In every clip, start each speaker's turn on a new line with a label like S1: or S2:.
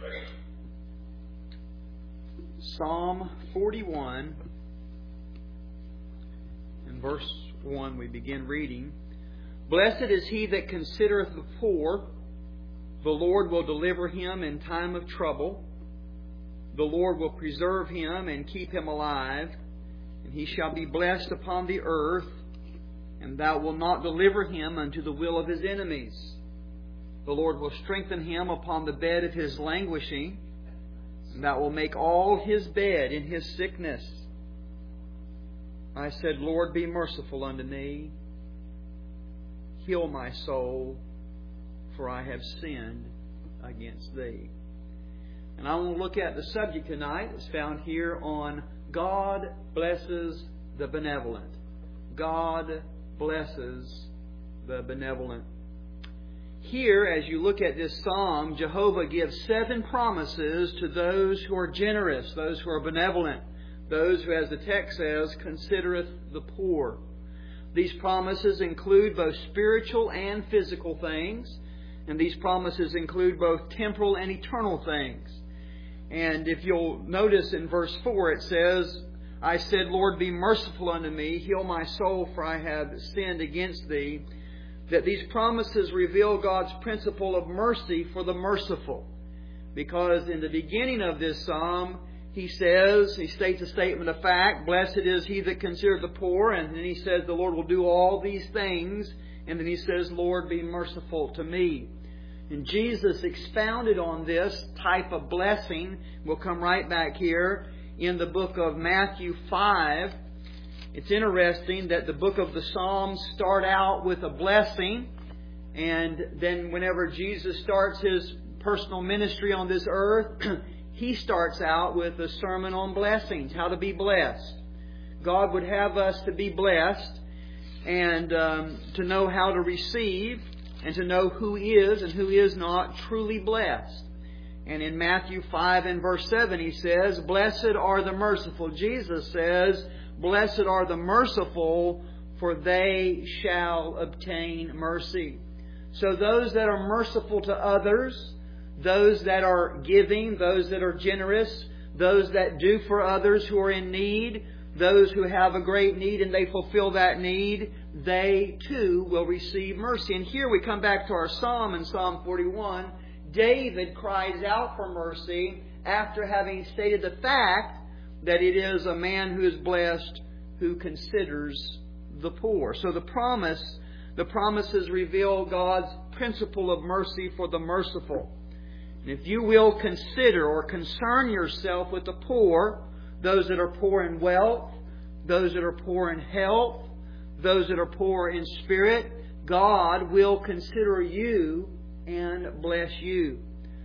S1: Psalm 41, in verse 1 we begin reading. Blessed is he that considereth the poor. The Lord will deliver him in time of trouble. The Lord will preserve him and keep him alive. And he shall be blessed upon the earth. And thou wilt not deliver him unto the will of his enemies. The Lord will strengthen him upon the bed of his languishing. And thou wilt make all his bed in his sickness. I said, Lord, be merciful unto me. Heal my soul, for I have sinned against Thee. And I want to look at the subject tonight. It's found here on God blesses the benevolent. God blesses the benevolent. Here, as you look at this psalm, Jehovah gives 7 promises to those who are generous, those who are benevolent, those who, as the text says, considereth the poor. These promises include both spiritual and physical things, and these promises include both temporal and eternal things. And if you'll notice in verse 4, it says, I said, Lord, be merciful unto me, heal my soul, for I have sinned against Thee. That these promises reveal God's principle of mercy for the merciful. Because in the beginning of this psalm, he states a statement of fact, blessed is he that considereth the poor, and then he says the Lord will do all these things, and then he says, Lord, be merciful to me. And Jesus expounded on this type of blessing. We'll come right back here in the book of Matthew 5. It's interesting that the book of the Psalms start out with a blessing, and then whenever Jesus starts His personal ministry on this earth, He starts out with a sermon on blessings, how to be blessed. God would have us to be blessed and to know how to receive and to know who is and who is not truly blessed. And in Matthew 5 and verse 7 He says, Blessed are the merciful. Jesus says, Blessed are the merciful, for they shall obtain mercy. So those that are merciful to others, those that are giving, those that are generous, those that do for others who are in need, those who have a great need and they fulfill that need, they too will receive mercy. And here we come back to our psalm in Psalm 41. David cries out for mercy after having stated the fact that it is a man who is blessed who considers the poor. So the promises reveal God's principle of mercy for the merciful. And if you will consider or concern yourself with the poor, those that are poor in wealth, those that are poor in health, those that are poor in spirit, God will consider you and bless you.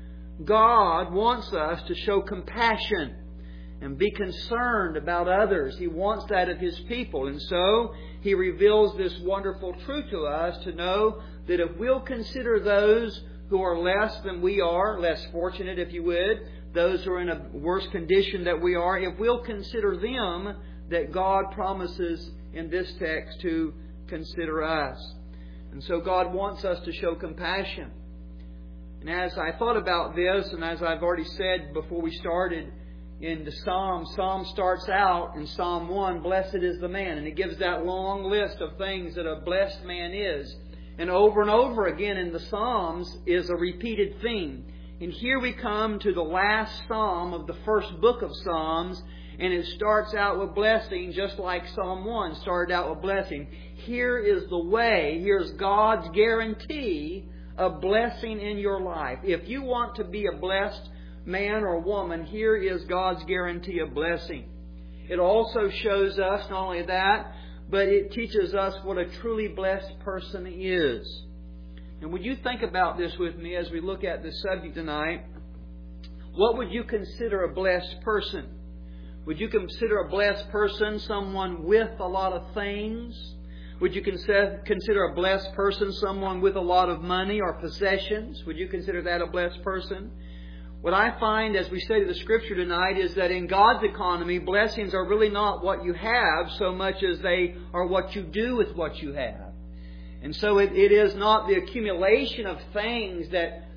S1: God wants us to show compassion and be concerned about others. He wants that of His people. And so He reveals this wonderful truth to us to know that if we'll consider those who are less than we are, less fortunate if you would, those who are in a worse condition that we are, if we'll consider them, that God promises in this text to consider us. And so God wants us to show compassion. And as I thought about this, and as I've already said before we started in the Psalm starts out in Psalm 1, Blessed is the man. And it gives that long list of things that a blessed man is. And over again in the Psalms is a repeated theme. And here we come to the last Psalm of the first book of Psalms, and it starts out with blessing just like Psalm 1 started out with blessing. Here is the way, here's God's guarantee of blessing in your life. If you want to be a blessed man or woman, here is God's guarantee of blessing. It also shows us not only that, but it teaches us what a truly blessed person is. And would you think about this with me as we look at this subject tonight? What would you consider a blessed person? Would you consider a blessed person someone with a lot of things? Would you consider a blessed person someone with a lot of money or possessions? Would you consider that a blessed person? What I find as we study the Scripture tonight is that in God's economy, blessings are really not what you have so much as they are what you do with what you have. And so it is not the accumulation of things that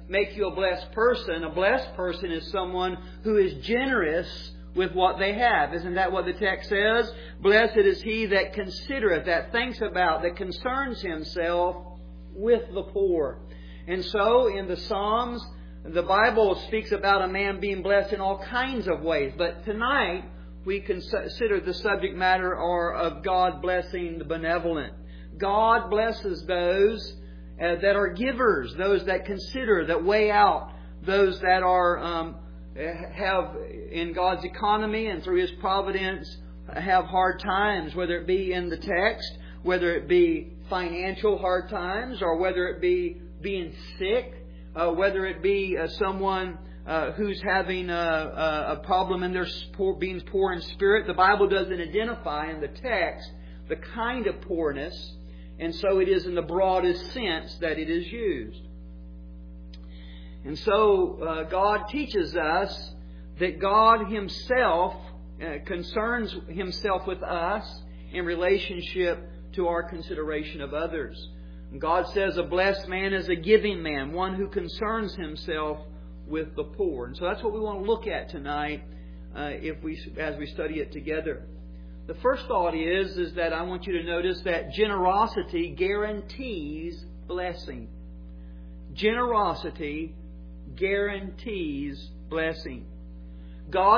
S1: make you a blessed person. A blessed person is someone who is generous with what they have. Isn't that what the text says? Blessed is he that considereth, that thinks about, that concerns himself with the poor. And so in the Psalms, the Bible speaks about a man being blessed in all kinds of ways. But tonight we consider the subject matter of God blessing the benevolent. God blesses those that are givers, those that consider, that weigh out, those that are have in God's economy and through His providence have hard times, whether it be in the text, whether it be financial hard times, or whether it be being sick, whether it be someone who's having a problem in their being poor in spirit. The Bible doesn't identify in the text the kind of poorness, and so it is in the broadest sense that it is used. And so God teaches us that God Himself concerns Himself with us in relationship to our consideration of others. And God says a blessed man is a giving man, one who concerns himself with the poor. And so that's what we want to look at tonight as we study it together. The first thought is that I want you to notice that generosity guarantees blessing. Generosity guarantees blessing. God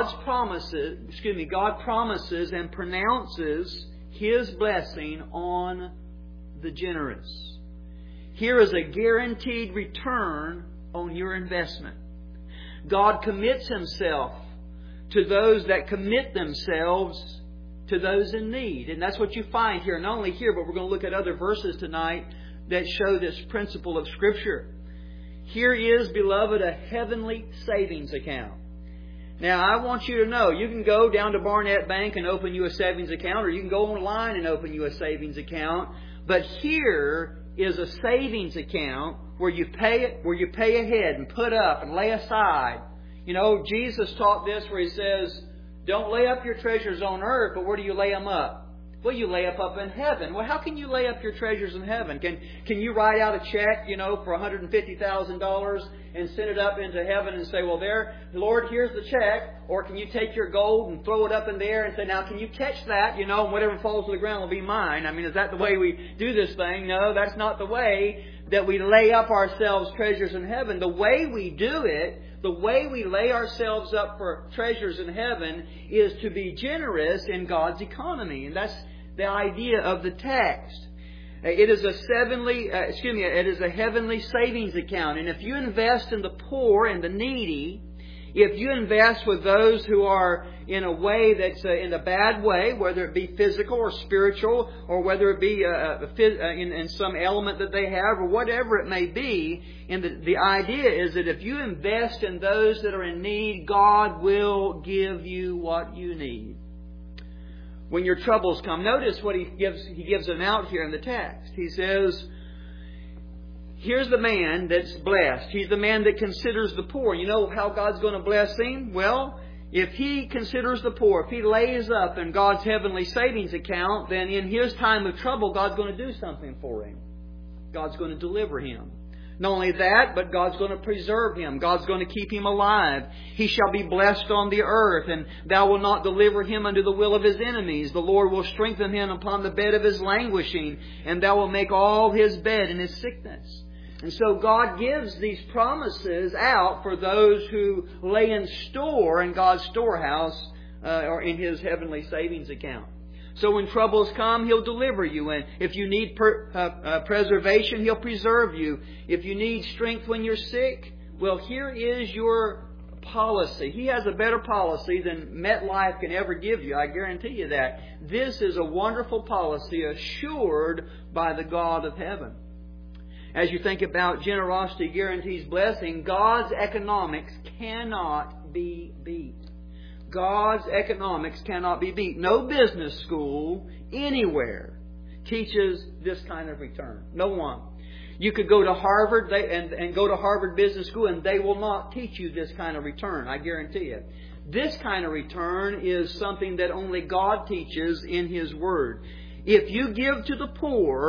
S1: promises and pronounces His blessing on the generous. Here is a guaranteed return on your investment. God commits Himself to those that commit themselves to those in need. And that's what you find here. Not only here, but we're going to look at other verses tonight that show this principle of Scripture. Here is, beloved, a heavenly savings account. Now, I want you to know, you can go down to Barnett Bank and open you a savings account, or you can go online and open you a savings account. But here is a savings account where you pay ahead and put up and lay aside. You know, Jesus taught this where He says, don't lay up your treasures on earth, but where do you lay them up? Well, you lay up in heaven. Well, how can you lay up your treasures in heaven? Can you write out a check, for $150,000 and send it up into heaven and say, well, there, Lord, here's the check? Or can you take your gold and throw it up in the air and say, now, can you catch that? And whatever falls to the ground will be mine. I mean, is that the way we do this thing? No, that's not the way that we lay up ourselves treasures in heaven. The way we do it, the way we lay ourselves up for treasures in heaven is to be generous in God's economy. And that's the idea of the text. It is a heavenly savings account. And if you invest in the poor and the needy, if you invest with those who are in a way that's in a bad way, whether it be physical or spiritual, or whether it be in some element that they have, or whatever it may be, and the idea is that if you invest in those that are in need, God will give you what you need. When your troubles come, notice what He gives them out here in the text. He says, here's the man that's blessed. He's the man that considers the poor. You know how God's going to bless him? Well, if he considers the poor, if he lays up in God's heavenly savings account, then in his time of trouble, God's going to do something for him. God's going to deliver him. Not only that, but God's going to preserve him. God's going to keep him alive. He shall be blessed on the earth, and thou wilt not deliver him unto the will of his enemies. The Lord will strengthen him upon the bed of his languishing, and thou wilt make all his bed in his sickness. And so God gives these promises out for those who lay in store in God's storehouse or in His heavenly savings account. So when troubles come, He'll deliver you. And if you need preservation, He'll preserve you. If you need strength when you're sick, well, here is your policy. He has a better policy than MetLife can ever give you. I guarantee you that. This is a wonderful policy assured by the God of heaven. As you think about generosity guarantees blessing, God's economics cannot be beat. God's economics cannot be beat. No business school anywhere teaches this kind of return. No one. You could go to Harvard and go to Harvard Business School, and they will not teach you this kind of return. I guarantee you. This kind of return is something that only God teaches in His Word. If you give to the poor,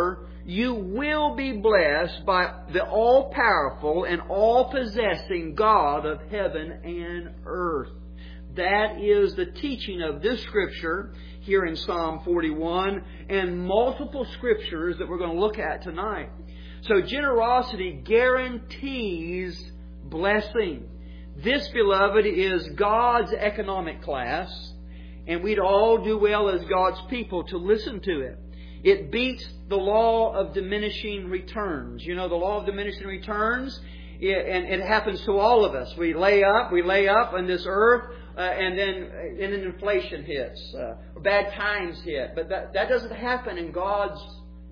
S1: you will be blessed by the all-powerful and all-possessing God of heaven and earth. That is the teaching of this Scripture here in Psalm 41 and multiple Scriptures that we're going to look at tonight. So generosity guarantees blessing. This, beloved, is God's economic class, and we'd all do well as God's people to listen to it. It beats the law of diminishing returns. You know, the law of diminishing returns, and it happens to all of us. We lay up on this earth, and then inflation hits, bad times hit. But that doesn't happen in God's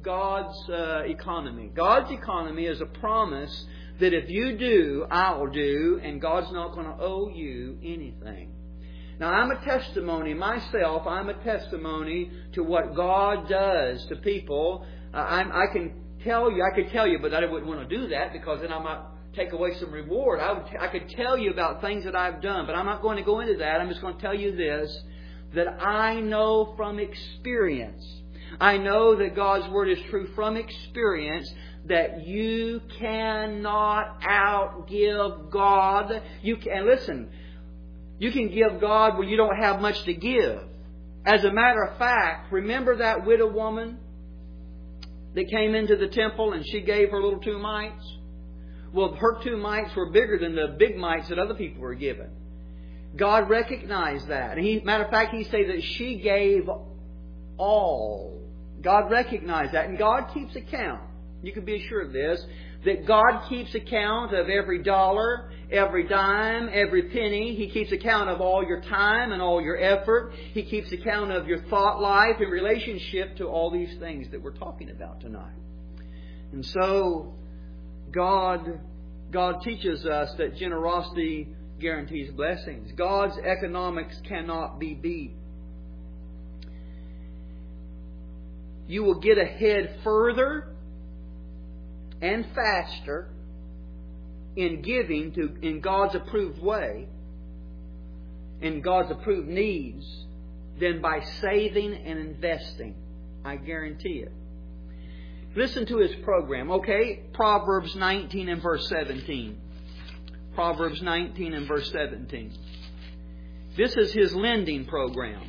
S1: economy. God's economy is a promise that if you do, I'll do, and God's not going to owe you anything. Now, I'm a testimony myself. I'm a testimony to what God does to people. I could tell you, but I wouldn't want to do that because then I might take away some reward. I could tell you about things that I've done, but I'm not going to go into that. I'm just going to tell you this, that I know from experience. I know that God's Word is true from experience, that you cannot outgive God. And listen, you can give God when you don't have much to give. As a matter of fact, remember that widow woman that came into the temple and she gave her little 2 mites? Well, her 2 mites were bigger than the big mites that other people were given. God recognized that. And matter of fact, He said that she gave all. God recognized that. And God keeps account. You can be assured of this, that God keeps account of every dollar, every dime, every penny. He keeps account of all your time and all your effort. He keeps account of your thought life in relationship to all these things that we're talking about tonight. And so, God teaches us that generosity guarantees blessings. God's economics cannot be beat. You will get ahead further and faster in giving in God's approved way, in God's approved needs, than by saving and investing. I guarantee it. Listen to His program, okay? Proverbs 19 and verse 17. Proverbs 19 and verse 17. This is His lending program.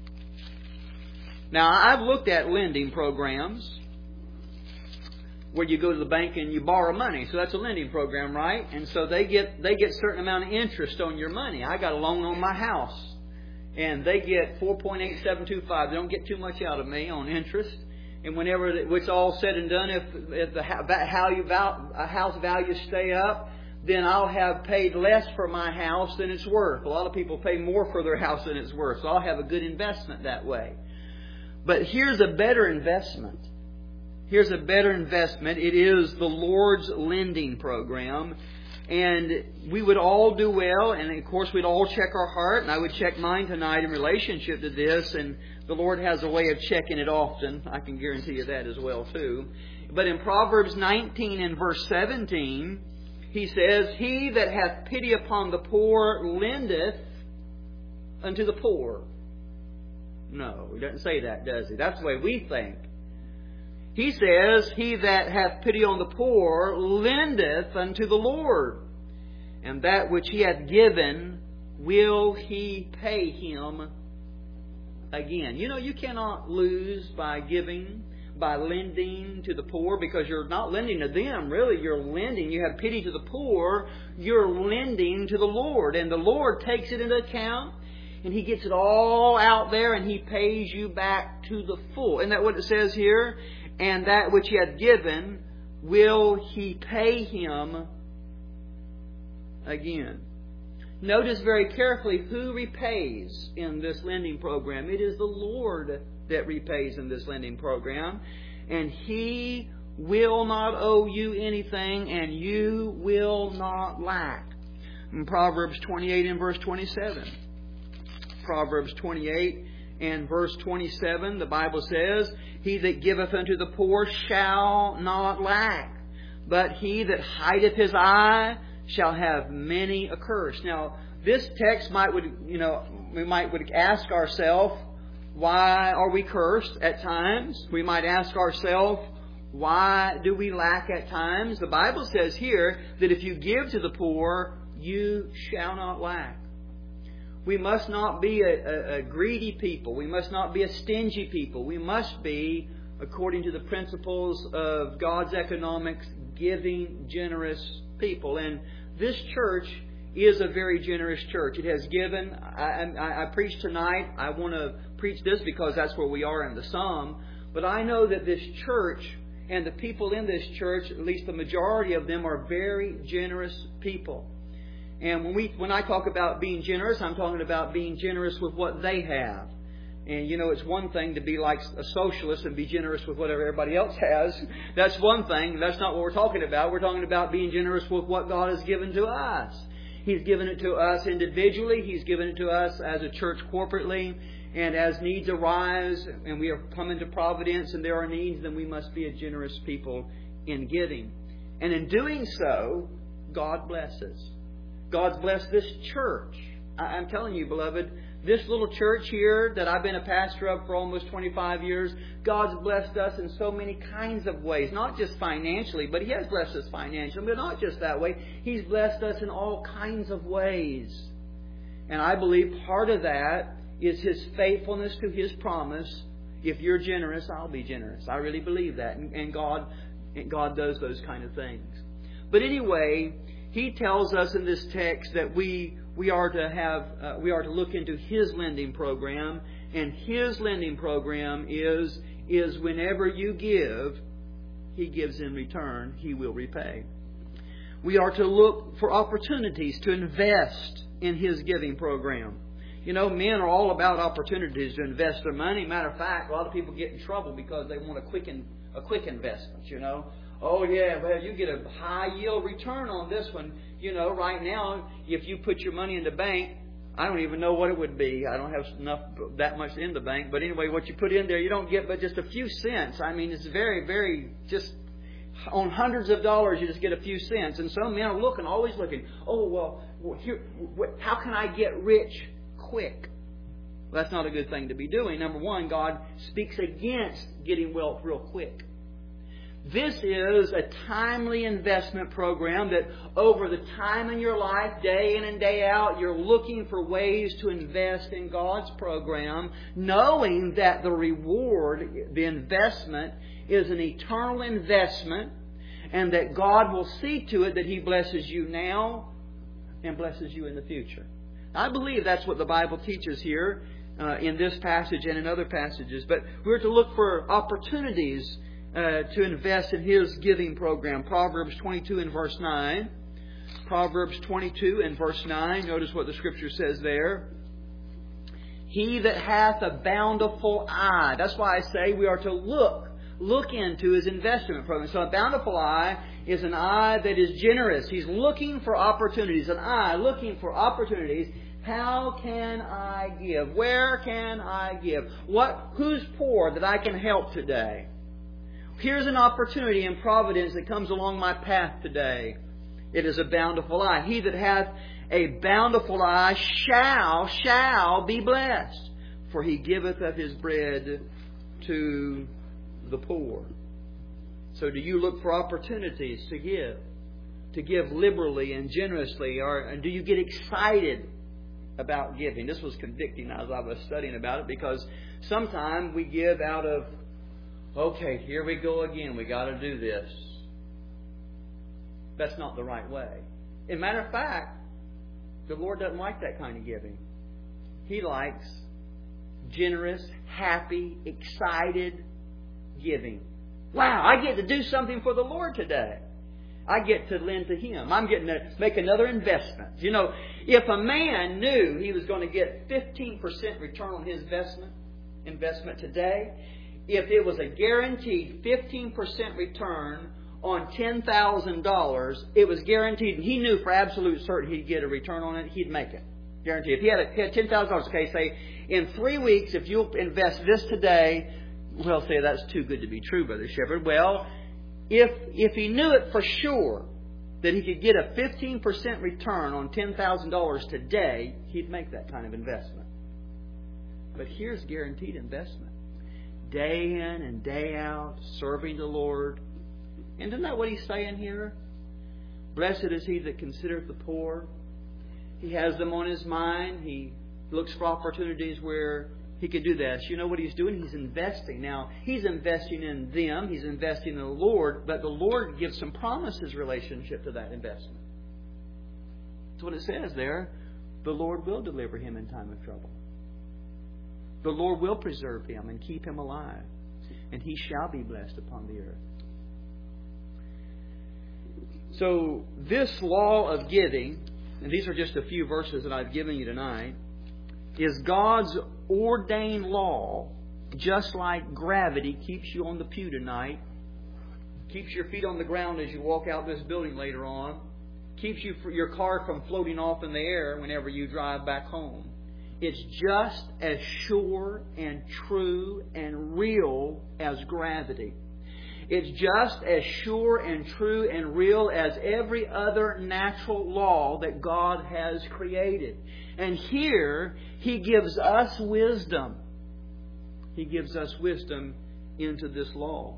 S1: Now, I've looked at lending programs where you go to the bank and you borrow money. So that's a lending program, right? And so they get a certain amount of interest on your money. I got a loan on my house, and they get 4.8725. They don't get too much out of me on interest. And whenever it's all said and done, if the house values stay up, then I'll have paid less for my house than it's worth. A lot of people pay more for their house than it's worth. So I'll have a good investment that way. But here's a better investment. Here's a better investment. It is the Lord's lending program. And we would all do well. And of course, we'd all check our heart. And I would check mine tonight in relationship to this. And the Lord has a way of checking it often. I can guarantee you that as well, too. But in Proverbs 19 and verse 17, He says, He that hath pity upon the poor lendeth unto the poor. No, He doesn't say that, does He? That's the way we think. He says, He that hath pity on the poor lendeth unto the Lord, and that which He hath given will He pay him again. You know, you cannot lose by giving, by lending to the poor, because you're not lending to them, really. You're lending. You have pity to the poor. You're lending to the Lord, and the Lord takes it into account, and He gets it all out there, and He pays you back to the full. Isn't that what it says here? And that which He hath given, will He pay him again. Notice very carefully who repays in this lending program. It is the Lord that repays in this lending program. And He will not owe you anything, and you will not lack. In Proverbs 28 and verse 27. Proverbs 28 and verse 27, the Bible says, He that giveth unto the poor shall not lack, but he that hideth his eye shall have many a curse. Now, this text we might ask ourselves, why are we cursed at times? We might ask ourselves, Why do we lack at times? The Bible says here that if you give to the poor, you shall not lack. We must not be a greedy people. We must not be a stingy people. We must be, according to the principles of God's economics, giving, generous people. And this church is a very generous church. It has given. I preach tonight. I want to preach this because that's where we are in the psalm. But I know that this church and the people in this church, at least the majority of them, are very generous people. And when I talk about being generous, I'm talking about being generous with what they have. And you know, it's one thing to be like a socialist and be generous with whatever everybody else has. That's one thing. That's not what we're talking about. We're talking about being generous with what God has given to us. He's given it to us individually. He's given it to us as a church corporately. And as needs arise and we are coming to Providence and there are needs, then we must be a generous people in giving. And in doing so, God blesses. God's blessed this church. I'm telling you, beloved, this little church here that I've been a pastor of for almost 25 years, God's blessed us in so many kinds of ways. Not just financially, but He has blessed us financially. But not just that way. He's blessed us in all kinds of ways. And I believe part of that is His faithfulness to His promise. If you're generous, I'll be generous. I really believe that. And God does those kind of things. But anyway, He tells us in this text that we are to look into His lending program, and His lending program is whenever you give, He gives in return. He will repay. We are to look for opportunities to invest in His giving program. You know, men are all about opportunities to invest their money. Matter of fact, a lot of people get in trouble because they want a quick investment. You know. Oh, yeah, well, you get a high yield return on this one. You know, right now, if you put your money in the bank, I don't even know what it would be. I don't have that much in the bank. But anyway, what you put in there, you don't get but just a few cents. I mean, it's very, very just on hundreds of dollars, you just get a few cents. And some men are always looking, oh, well here, how can I get rich quick? Well, that's not a good thing to be doing. Number one, God speaks against getting wealth real quick. This is a timely investment program that over the time in your life, day in and day out, you're looking for ways to invest in God's program, knowing that the reward, the investment, is an eternal investment, and that God will see to it that He blesses you now and blesses you in the future. I believe that's what the Bible teaches here in this passage and in other passages. But we're to look for opportunities to invest in His giving program. Proverbs 22 and verse 9. Proverbs 22 and verse 9. Notice what the Scripture says there. He that hath a bountiful eye. That's why I say we are to look into His investment program. So a bountiful eye is an eye that is generous. He's looking for opportunities. An eye looking for opportunities. How can I give? Where can I give? Who's poor that I can help today? Here's an opportunity in Providence that comes along my path today. It is a bountiful eye. He that hath a bountiful eye shall be blessed, for he giveth of his bread to the poor. So do you look for opportunities to give? To give liberally and generously? Or do you get excited about giving? This was convicting as I was studying about it, because sometimes we give out of, okay, here we go again. We got to do this. That's not the right way. As a matter of fact, the Lord doesn't like that kind of giving. He likes generous, happy, excited giving. Wow, I get to do something for the Lord today. I get to lend to Him. I'm getting to make another investment. You know, if a man knew he was going to get 15% return on his investment today, if it was a guaranteed 15% return on $10,000, it was guaranteed, and he knew for absolute certain he'd get a return on it, he'd make it. Guaranteed. If he had $10,000, okay, say, in 3 weeks, if you'll invest this today, well, say that's too good to be true, Brother Shepherd. Well, if he knew it for sure that he could get a 15% return on $10,000 today, he'd make that kind of investment. But here's guaranteed investment. day in and day out, serving the Lord. And isn't that what He's saying here? Blessed is he that considereth the poor. He has them on his mind. He looks for opportunities where he could do this. You know what he's doing? He's investing. Now, he's investing in them. He's investing in the Lord. But the Lord gives some promises relationship to that investment. That's what it says there. The Lord will deliver him in time of trouble. The Lord will preserve him and keep him alive. And he shall be blessed upon the earth. So, this law of giving, and these are just a few verses that I've given you tonight, is God's ordained law, just like gravity keeps you on the pew tonight, keeps your feet on the ground as you walk out this building later on, keeps your car from floating off in the air whenever you drive back home. It's just as sure and true and real as gravity. It's just as sure and true and real as every other natural law that God has created. And here, He gives us wisdom. He gives us wisdom into this law.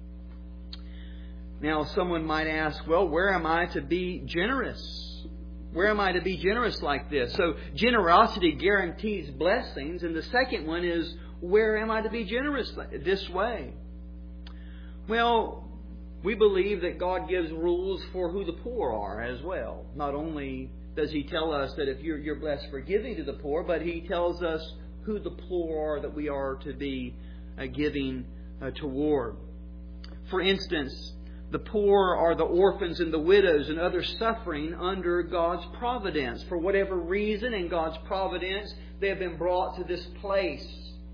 S1: Now, someone might ask, well, where am I to be generous? Where am I to be generous like this? So, generosity guarantees blessings. And the second one is, where am I to be generous this way? Well, we believe that God gives rules for who the poor are as well. Not only does He tell us that if you're blessed for giving to the poor, but He tells us who the poor are that we are to be giving toward. For instance, the poor are the orphans and the widows and others suffering under God's providence. For whatever reason in God's providence, they have been brought to this place.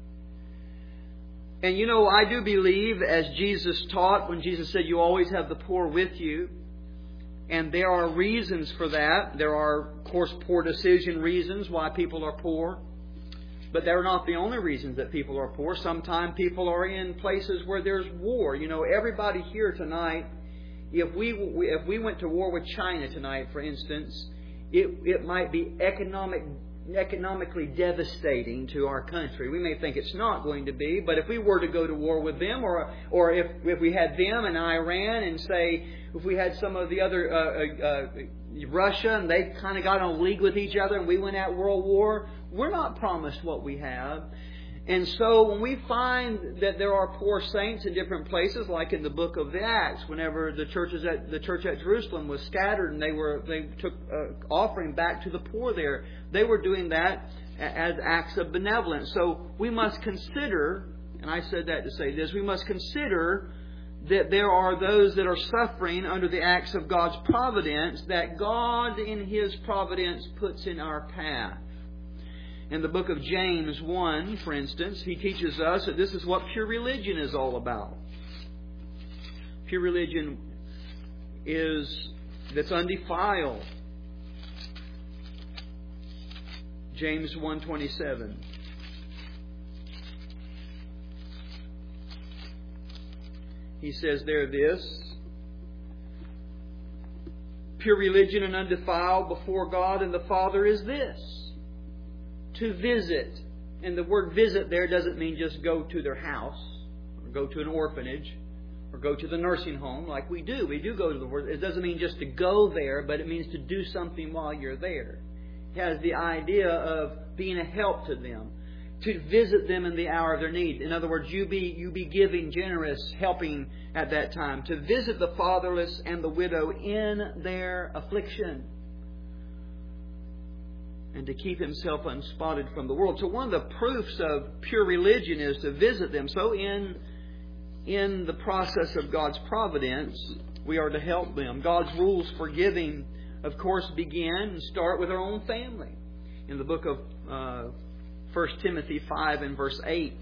S1: And you know, I do believe, as Jesus taught, when Jesus said, you always have the poor with you. And there are reasons for that. There are, of course, poor decision reasons why people are poor. But they're not the only reasons that people are poor. Sometimes people are in places where there's war. You know, everybody here tonight, if we went to war with China tonight, for instance, it might be economically devastating to our country. We may think it's not going to be, but if we were to go to war with them, or if we had them and Iran, and say if we had some of the other Russia, and they kind of got on league with each other, and we went at world war, we're not promised what we have. And so when we find that there are poor saints in different places, like in the book of the Acts, whenever the church at Jerusalem was scattered and they took offering back to the poor there, they were doing that as acts of benevolence. So we must consider, and I said that to say this, we must consider that there are those that are suffering under the acts of God's providence that God in His providence puts in our path. In the book of James 1, for instance, he teaches us that this is what pure religion is all about. Pure religion that's undefiled. James 1:27. He says there this: pure religion and undefiled before God and the Father is this, to visit. And the word visit there doesn't mean just go to their house, or go to an orphanage, or go to the nursing home like we do. We do go to the word. It doesn't mean just to go there, but it means to do something while you're there. It has the idea of being a help to them, to visit them in the hour of their need. In other words, you be giving, generous, helping at that time, to visit the fatherless and the widow in their affliction, and to keep himself unspotted from the world. So one of the proofs of pure religion is to visit them. So in the process of God's providence, we are to help them. God's rules for giving, of course, begin and start with our own family. In the book of 1 Timothy 5 and verse 8,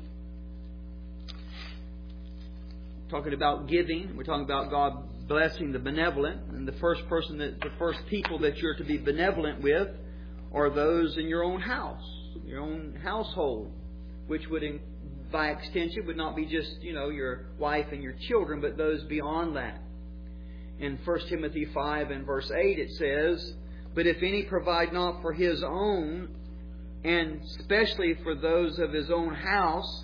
S1: talking about giving, we're talking about God blessing the benevolent. And the first people that you're to be benevolent with are those in your own house, your own household, which would, by extension, would not be just, your wife and your children, but those beyond that. In 1 Timothy 5 and verse 8 it says, but if any provide not for his own, and especially for those of his own house,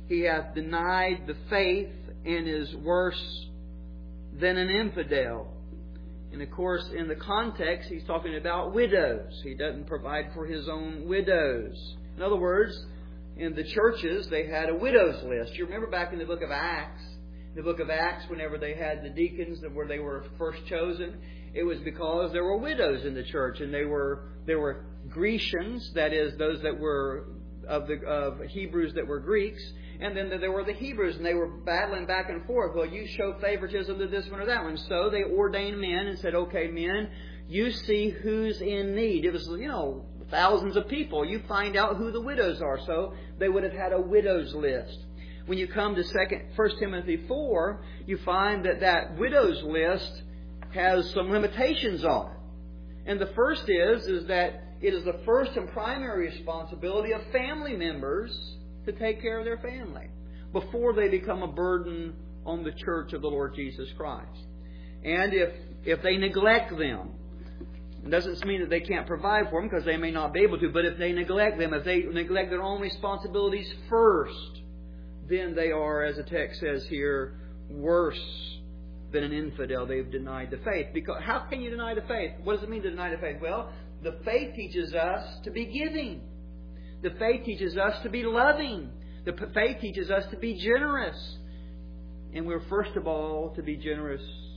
S1: he hath denied the faith and is worse than an infidel. And of course, in the context, he's talking about widows. He doesn't provide for his own widows. In other words, in the churches, they had a widows list. You remember back in the book of Acts, whenever they had the deacons where they were first chosen, it was because there were widows in the church, and there were Grecians, that is, those that were of Hebrews that were Greeks, and then there were the Hebrews, and they were battling back and forth. Well, you show favoritism to this one or that one. So they ordained men and said, okay, men, you see who's in need. It was, thousands of people. You find out who the widows are. So they would have had a widows list. When you come to 1 Timothy 4, you find that widows list has some limitations on it. And the first is that it is the first and primary responsibility of family members to take care of their family before they become a burden on the church of the Lord Jesus Christ. And if they neglect them, it doesn't mean that they can't provide for them, because they may not be able to, but if they neglect them, if they neglect their own responsibilities first, then they are, as the text says here, worse than an infidel. They've denied the faith. Because how can you deny the faith? What does it mean to deny the faith? Well, the faith teaches us to be giving. The faith teaches us to be loving. The faith teaches us to be generous. And we're first of all to be generous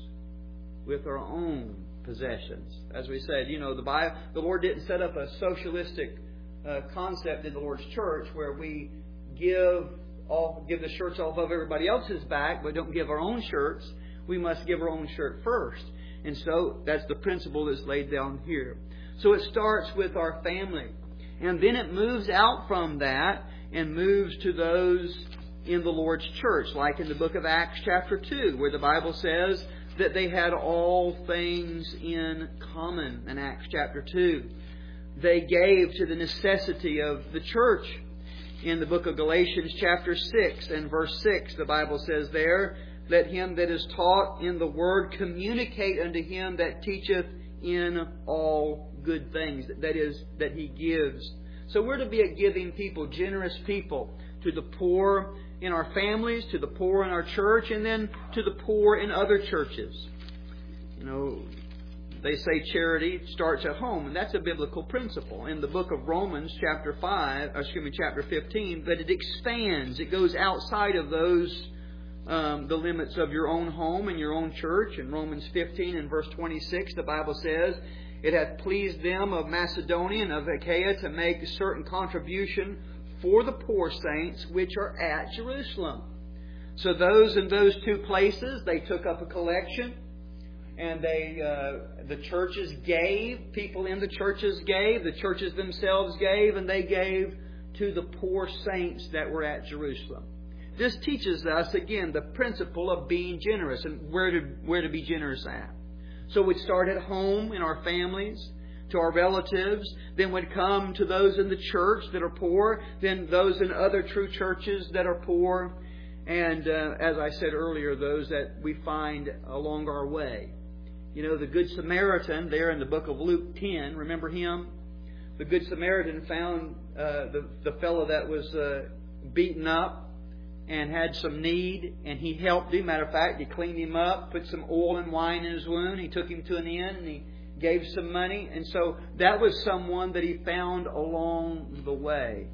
S1: with our own possessions. As we said, the Lord didn't set up a socialistic concept in the Lord's church where we give the shirts off of everybody else's back, but don't give our own shirts. We must give our own shirt first. And so that's the principle that's laid down here. So it starts with our family. And then it moves out from that and moves to those in the Lord's church, like in the book of Acts chapter 2, where the Bible says that they had all things in common in Acts chapter 2. They gave to the necessity of the church. In the book of Galatians chapter 6 and verse 6, the Bible says there, let him that is taught in the word communicate unto him that teacheth in all good things. That is, that he gives. So we're to be a giving people, generous people, to the poor in our families, to the poor in our church, and then to the poor in other churches. They say charity starts at home, and that's a biblical principle. In the book of Romans, chapter 15, but it expands. It goes outside of those the limits of your own home and your own church. In Romans 15 and verse 26, the Bible says, it hath pleased them of Macedonia and of Achaia to make a certain contribution for the poor saints which are at Jerusalem. So those in those two places, they took up a collection, and the churches gave, people in the churches gave, the churches themselves gave, and they gave to the poor saints that were at Jerusalem. This teaches us, again, the principle of being generous and where to be generous at. So we'd start at home in our families, to our relatives, then we'd come to those in the church that are poor, then those in other true churches that are poor, and as I said earlier, those that we find along our way. The Good Samaritan there in the book of Luke 10, remember him? The Good Samaritan found the fellow that was beaten up and had some need, and he helped him. Matter of fact, he cleaned him up, put some oil and wine in his wound. He took him to an inn, and he gave some money. And so that was someone that he found along the way.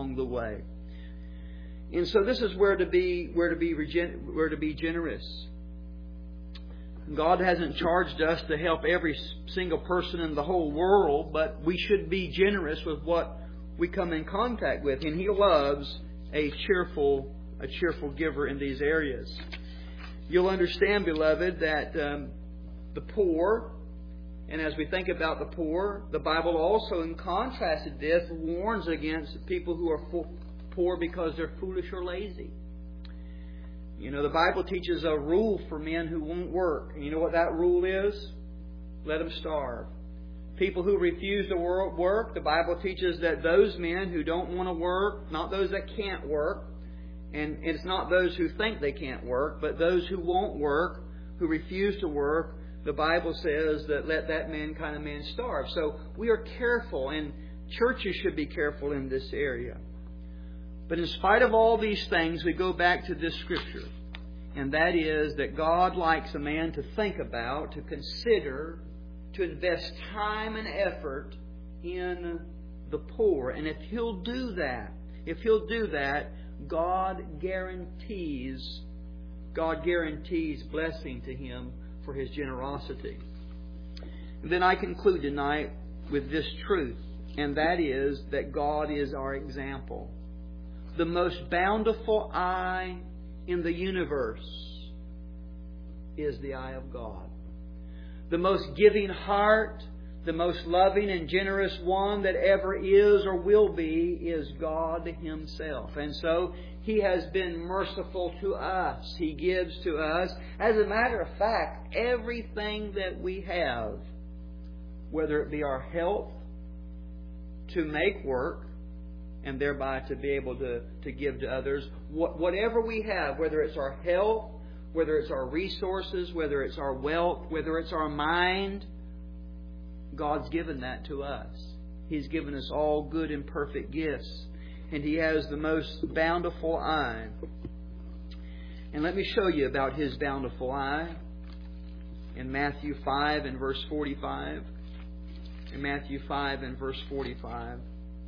S1: And so this is where to be generous. God hasn't charged us to help every single person in the whole world, but we should be generous with what we come in contact with. And He loves a cheerful giver in these areas. You'll understand, beloved, that the poor, and as we think about the poor, the Bible also, in contrast to this, warns against people who are poor because they're foolish or lazy. The Bible teaches a rule for men who won't work. And you know what that rule is? Let them starve. People who refuse to work, the Bible teaches that those men who don't want to work, not those that can't work, and it's not those who think they can't work, but those who won't work, who refuse to work, the Bible says that let that kind of man starve. So we are careful, and churches should be careful in this area. But in spite of all these things, we go back to this Scripture. And that is that God likes a man to think about, to consider, to invest time and effort in the poor. And if He'll do that, God guarantees blessing to him for his generosity. And then I conclude tonight with this truth, and that is that God is our example. The most bountiful eye in the universe is the eye of God. The most giving heart, the most loving and generous one that ever is or will be is God Himself. And so He has been merciful to us. He gives to us. As a matter of fact, everything that we have, whether it be our health to make work and thereby to be able to give to others, whatever we have, whether it's our health, whether it's our resources, whether it's our wealth, whether it's our mind, God's given that to us. He's given us all good and perfect gifts. And He has the most bountiful eye. And let me show you about His bountiful eye in Matthew 5 and verse 45. In Matthew 5 and verse 45.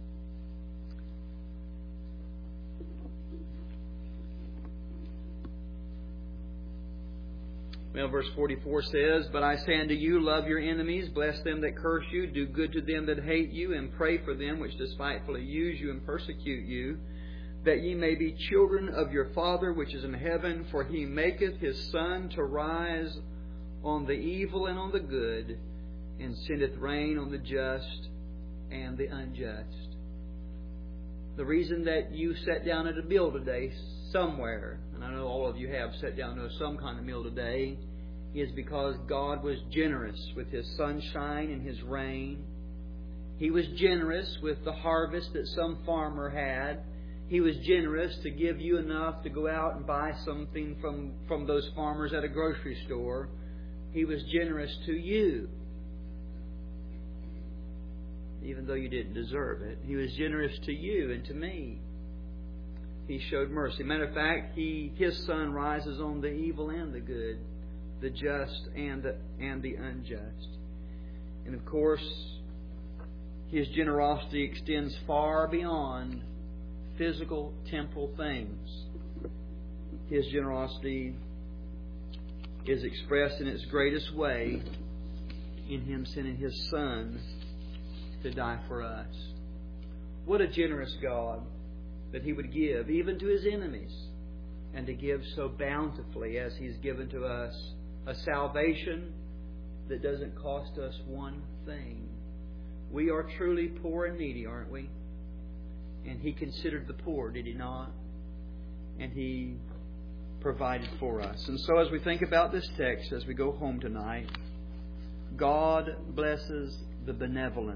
S1: Well, verse 44 says, "But I say unto you, love your enemies, bless them that curse you, do good to them that hate you, and pray for them which despitefully use you and persecute you, that ye may be children of your Father which is in heaven, for He maketh His sun to rise on the evil and on the good, and sendeth rain on the just and the unjust." The reason that you sat down at a meal today somewhere, and I know all of you have sat down to some kind of meal today, is because God was generous with His sunshine and His rain. He was generous with the harvest that some farmer had. He was generous to give you enough to go out and buy something from those farmers at a grocery store. He was generous to you, even though you didn't deserve it. He was generous to you and to me. He showed mercy. Matter of fact, His sun rises on the evil and the good, the just and the unjust. And of course, His generosity extends far beyond physical temporal things. His generosity is expressed in its greatest way in Him sending His Son to die for us. What a generous God, that He would give even to His enemies, and to give so bountifully as He's given to us a salvation that doesn't cost us one thing. We are truly poor and needy, aren't we? And He considered the poor, did He not? And He provided for us. And so as we think about this text, as we go home tonight, God blesses the benevolent.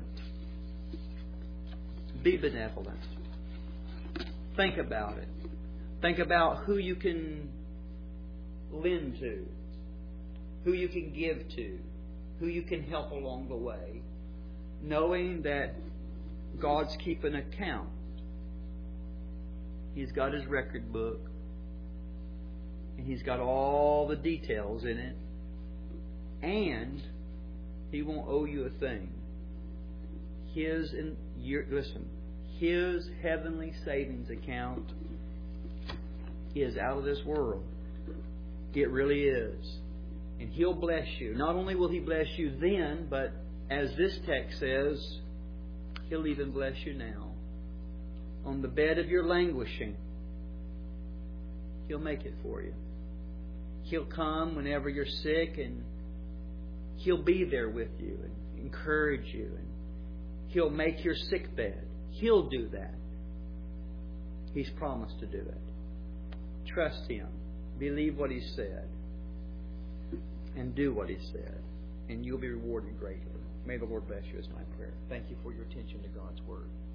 S1: Be benevolent. Think about it. Think about who you can lend to, who you can give to, who you can help along the way, knowing that God's keeping account. He's got His record book, and He's got all the details in it, and He won't owe you a thing. His heavenly savings account is out of this world. It really is. And He'll bless you. Not only will He bless you then, but as this text says, He'll even bless you now. On the bed of your languishing, He'll make it for you. He'll come whenever you're sick, and He'll be there with you and encourage you, and He'll make your sick bed. He'll do that. He's promised to do it. Trust Him. Believe what He said. And do what He said. And you'll be rewarded greatly. May the Lord bless you, is my prayer. Thank you for your attention to God's Word.